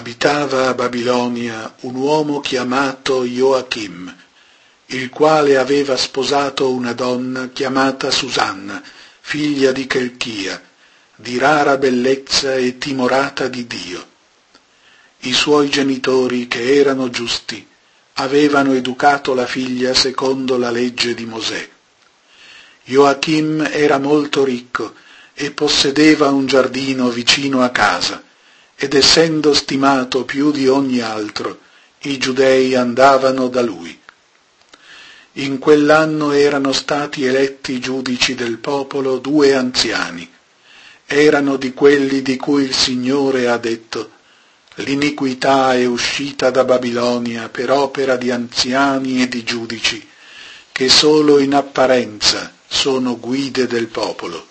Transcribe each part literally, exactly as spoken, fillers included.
Abitava a Babilonia un uomo chiamato Joachim, il quale aveva sposato una donna chiamata Susanna, figlia di Chelchia, di rara bellezza e timorata di Dio. I suoi genitori, che erano giusti, avevano educato la figlia secondo la legge di Mosè. Joachim era molto ricco e possedeva un giardino vicino a casa, ed essendo stimato più di ogni altro, i giudei andavano da lui. In quell'anno erano stati eletti giudici del popolo due anziani. Erano di quelli di cui il Signore ha detto: l'iniquità è uscita da Babilonia per opera di anziani e di giudici, che solo in apparenza sono guide del popolo.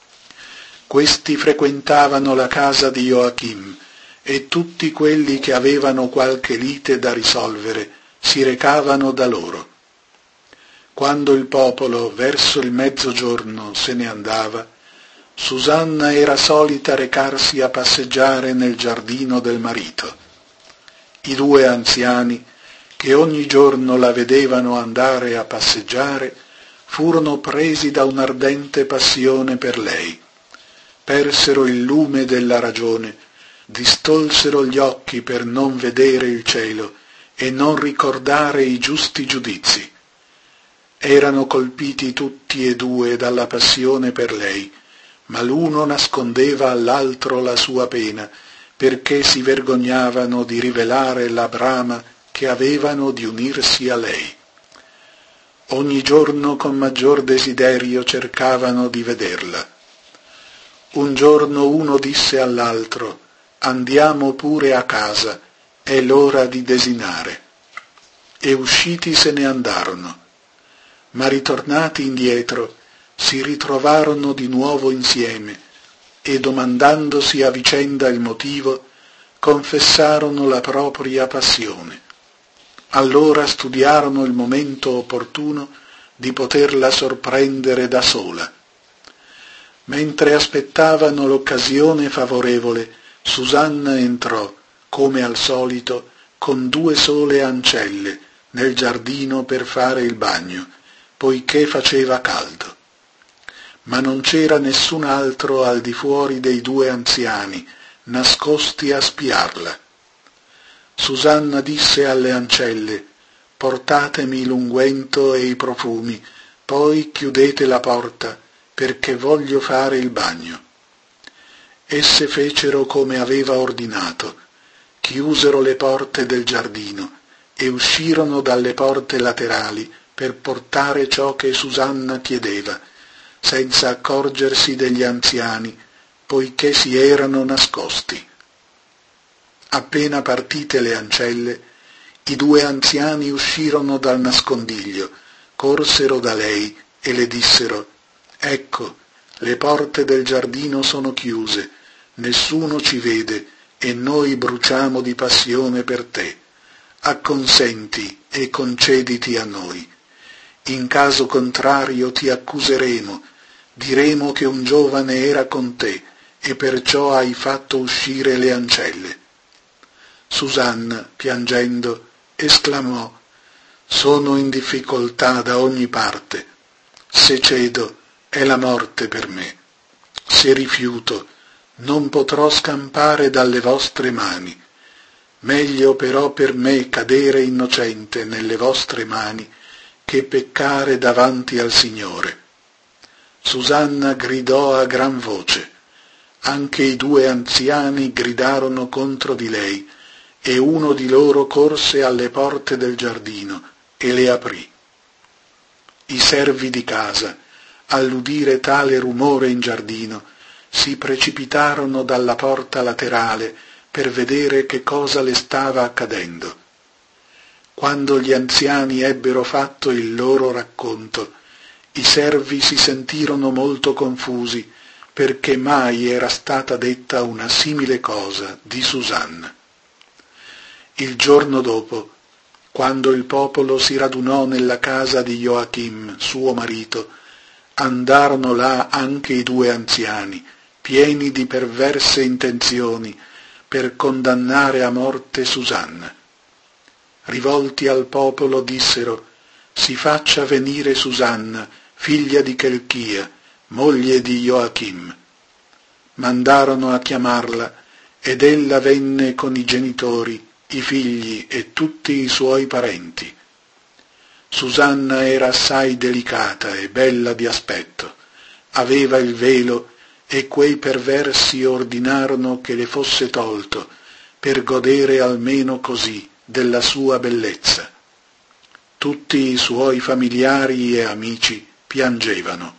Questi frequentavano la casa di Joachim, e tutti quelli che avevano qualche lite da risolvere si recavano da loro. Quando il popolo verso il mezzogiorno se ne andava, Susanna era solita recarsi a passeggiare nel giardino del marito. I due anziani, che ogni giorno la vedevano andare a passeggiare, furono presi da un'ardente passione per lei. Persero il lume della ragione, distolsero gli occhi per non vedere il cielo e non ricordare i giusti giudizi. Erano colpiti tutti e due dalla passione per lei, ma l'uno nascondeva all'altro la sua pena, perché si vergognavano di rivelare la brama che avevano di unirsi a lei. Ogni giorno con maggior desiderio cercavano di vederla. Un giorno uno disse all'altro: «Andiamo pure a casa, è l'ora di desinare». E usciti se ne andarono. Ma ritornati indietro, si ritrovarono di nuovo insieme e, domandandosi a vicenda il motivo, confessarono la propria passione. Allora studiarono il momento opportuno di poterla sorprendere da sola. Mentre aspettavano l'occasione favorevole, Susanna entrò, come al solito, con due sole ancelle, nel giardino per fare il bagno, poiché faceva caldo. Ma non c'era nessun altro al di fuori dei due anziani, nascosti a spiarla. Susanna disse alle ancelle: «Portatemi l'unguento e i profumi, poi chiudete la porta, perché voglio fare il bagno». Esse fecero come aveva ordinato, chiusero le porte del giardino e uscirono dalle porte laterali per portare ciò che Susanna chiedeva, senza accorgersi degli anziani, poiché si erano nascosti. Appena partite le ancelle, i due anziani uscirono dal nascondiglio, corsero da lei e le dissero: «Ecco, le porte del giardino sono chiuse, nessuno ci vede e noi bruciamo di passione per te. Acconsenti e concediti a noi. In caso contrario ti accuseremo, diremo che un giovane era con te e perciò hai fatto uscire le ancelle». Susanna, piangendo, esclamò: «Sono in difficoltà da ogni parte. Se cedo, è la morte per me. Se rifiuto, non potrò scampare dalle vostre mani. Meglio però per me cadere innocente nelle vostre mani che peccare davanti al Signore». Susanna gridò a gran voce. Anche i due anziani gridarono contro di lei, e uno di loro corse alle porte del giardino e le aprì. I servi di casa, all'udire tale rumore in giardino, si precipitarono dalla porta laterale per vedere che cosa le stava accadendo. Quando gli anziani ebbero fatto il loro racconto, i servi si sentirono molto confusi, perché mai era stata detta una simile cosa di Susanna. Il giorno dopo, quando il popolo si radunò nella casa di Joachim, suo marito, andarono là anche i due anziani, pieni di perverse intenzioni, per condannare a morte Susanna. Rivolti al popolo dissero: si faccia venire Susanna, figlia di Chelchia, moglie di Joachim. Mandarono a chiamarla, ed ella venne con i genitori, i figli e tutti i suoi parenti. Susanna era assai delicata e bella di aspetto, aveva il velo, e quei perversi ordinarono che le fosse tolto, per godere almeno così della sua bellezza. Tutti i suoi familiari e amici piangevano.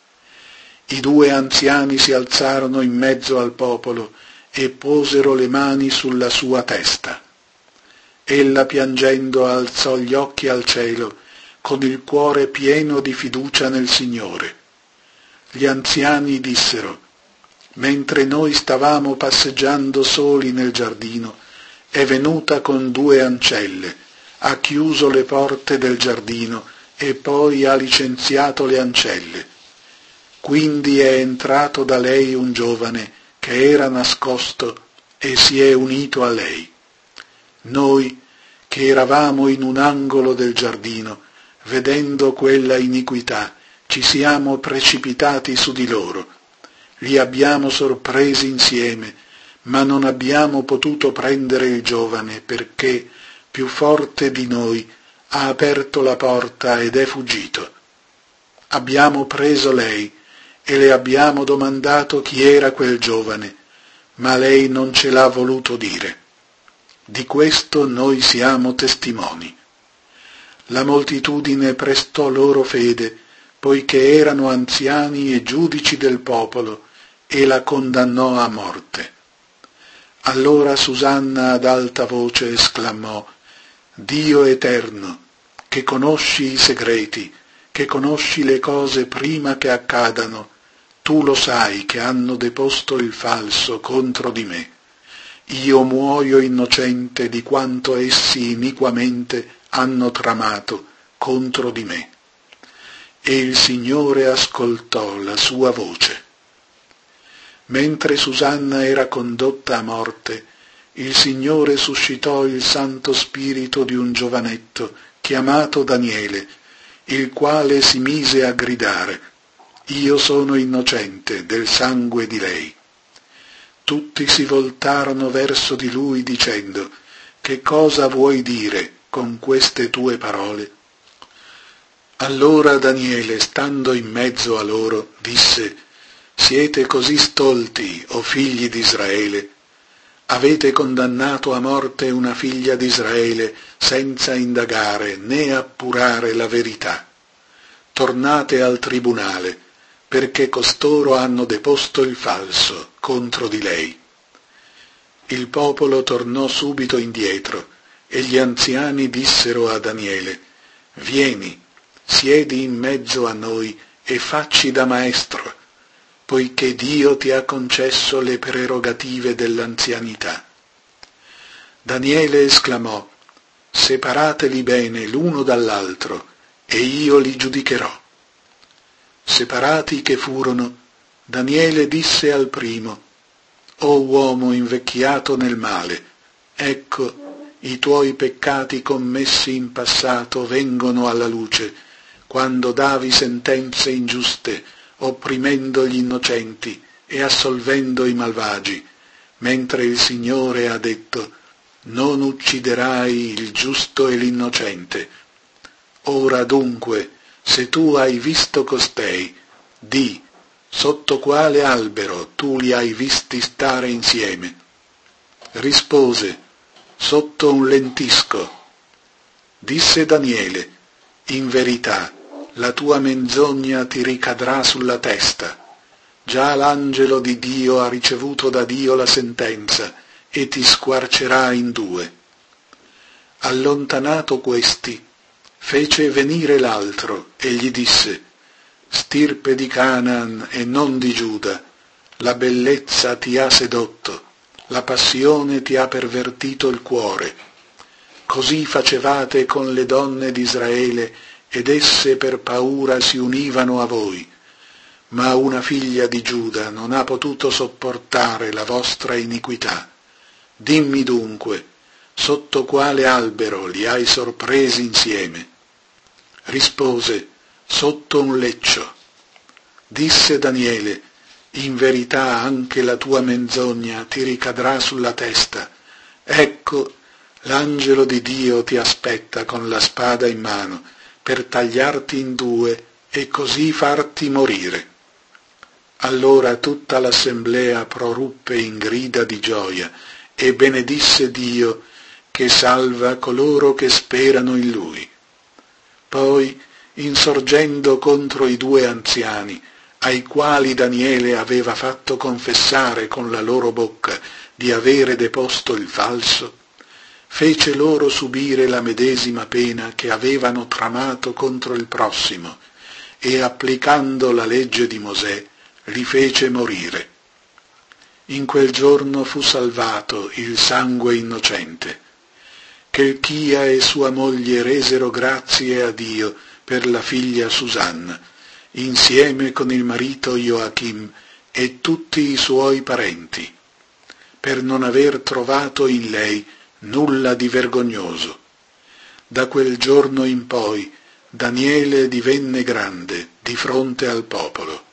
I due anziani si alzarono in mezzo al popolo e posero le mani sulla sua testa. Ella, piangendo, alzò gli occhi al cielo, con il cuore pieno di fiducia nel Signore. Gli anziani dissero: mentre noi stavamo passeggiando soli nel giardino, è venuta con due ancelle, ha chiuso le porte del giardino e poi ha licenziato le ancelle. Quindi è entrato da lei un giovane che era nascosto e si è unito a lei. Noi, che eravamo in un angolo del giardino, vedendo quella iniquità, ci siamo precipitati su di loro. Li abbiamo sorpresi insieme, ma non abbiamo potuto prendere il giovane perché, più forte di noi, ha aperto la porta ed è fuggito. Abbiamo preso lei e le abbiamo domandato chi era quel giovane, ma lei non ce l'ha voluto dire. Di questo noi siamo testimoni. La moltitudine prestò loro fede, poiché erano anziani e giudici del popolo, e la condannò a morte. Allora Susanna ad alta voce esclamò: Dio eterno, che conosci i segreti, che conosci le cose prima che accadano, tu lo sai che hanno deposto il falso contro di me. Io muoio innocente di quanto essi iniquamente hanno tramato contro di me. E il Signore ascoltò la sua voce. Mentre Susanna era condotta a morte, il Signore suscitò il Santo Spirito di un giovanetto chiamato Daniele, il quale si mise a gridare: io sono innocente del sangue di lei. Tutti si voltarono verso di lui dicendo: che cosa vuoi dire con queste tue parole? Allora Daniele, stando in mezzo a loro, disse: siete così stolti, o figli di Israele? Avete condannato a morte una figlia di Israele senza indagare né appurare la verità. Tornate al tribunale, perché costoro hanno deposto il falso contro di lei. Il popolo tornò subito indietro, e gli anziani dissero a Daniele: vieni, siedi in mezzo a noi e facci da maestro, poiché Dio ti ha concesso le prerogative dell'anzianità. Daniele esclamò: separateli bene l'uno dall'altro, e io li giudicherò. Separati che furono, Daniele disse al primo: o uomo invecchiato nel male, ecco, i tuoi peccati commessi in passato vengono alla luce, quando davi sentenze ingiuste, opprimendo gli innocenti e assolvendo i malvagi, mentre il Signore ha detto: non ucciderai il giusto e l'innocente. Ora dunque, se tu hai visto costei, di sotto quale albero tu li hai visti stare insieme? Rispose: sotto un lentisco. Disse Daniele: in verità, la tua menzogna ti ricadrà sulla testa. Già l'angelo di Dio ha ricevuto da Dio la sentenza e ti squarcerà in due. Allontanato questi, fece venire l'altro e gli disse: stirpe di Canaan e non di Giuda, la bellezza ti ha sedotto, la passione ti ha pervertito il cuore. Così facevate con le donne di Israele, ed esse per paura si univano a voi. Ma una figlia di Giuda non ha potuto sopportare la vostra iniquità. Dimmi dunque, sotto quale albero li hai sorpresi insieme? Rispose, sotto un leccio. Disse Daniele, in verità anche la tua menzogna ti ricadrà sulla testa. Ecco, l'angelo di Dio ti aspetta con la spada in mano, per tagliarti in due e così farti morire. Allora tutta l'assemblea proruppe in grida di gioia e benedisse Dio che salva coloro che sperano in Lui. Poi, insorgendo contro i due anziani, ai quali Daniele aveva fatto confessare con la loro bocca di avere deposto il falso, fece loro subire la medesima pena che avevano tramato contro il prossimo, e applicando la legge di Mosè, li fece morire. In quel giorno fu salvato il sangue innocente. Chelchia e sua moglie resero grazie a Dio per la figlia Susanna, insieme con il marito Joachim e tutti i suoi parenti, per non aver trovato in lei nulla di vergognoso. Da quel giorno in poi Daniele divenne grande di fronte al popolo.